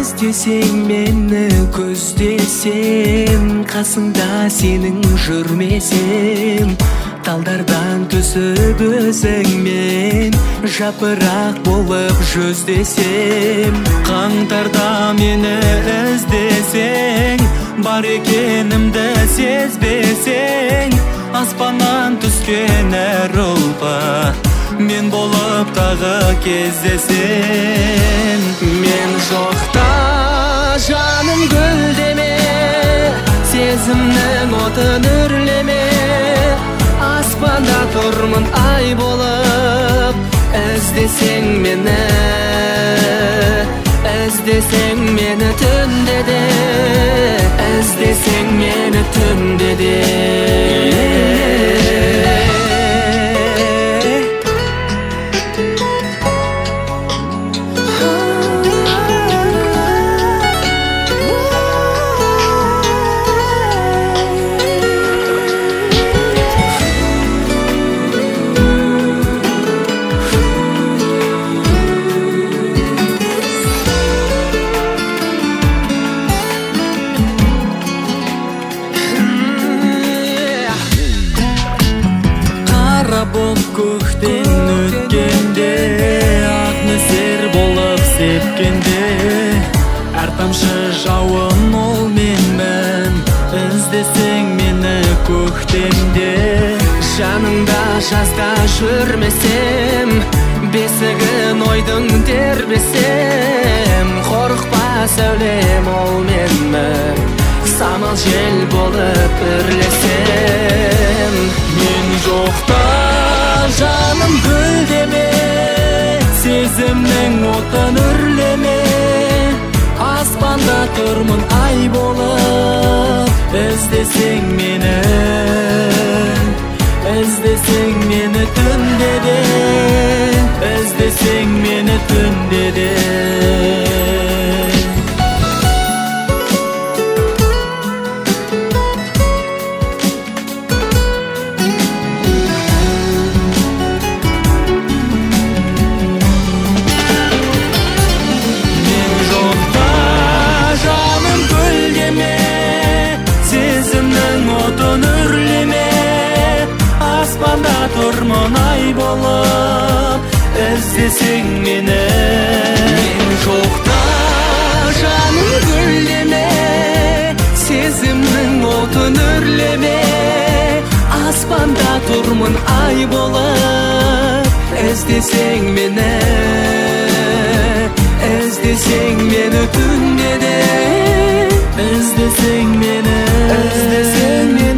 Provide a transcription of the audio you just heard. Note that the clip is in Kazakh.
іздесең мені көздесем, қасыңда сенің жүрмесем, талдардан түсіп өзіңмен жапырақ болып жүздесем. Қаңтарда мені іздесең, бар екенімді сезбесең, аспаннан түскен әр ұлпа мен болып тағы кездесен. Мен жоқта жаным гүлдеме, сезімнің отын үрлеме, аспанда тұрмын ай болып, іздесең мені түнде де, іздесең мені түнде де. Бұлт көктен өткенде, ақ нөсер болып сепкенде, әр тамшы жауын ол менмін, іздесең мені көктемде. Жаныңда жазда жүрмесем, бесігін ойдың тербесем, қорықпа сәулем ол менмін, самал жел болып үрлесем. Мен жоқта жаным гүлдеме, сезімнің отын үрлеме, аспанда тұрмын ай болып, іздесең мені түнде де, іздесең мені түнде де. Тұрмын ай болып, іздесең мені. Мен жоқта жаным гүлдеме, сезімнің отын үрлеме, аспанда тұрмын ай болып, іздесең мені түнде де, іздесең мені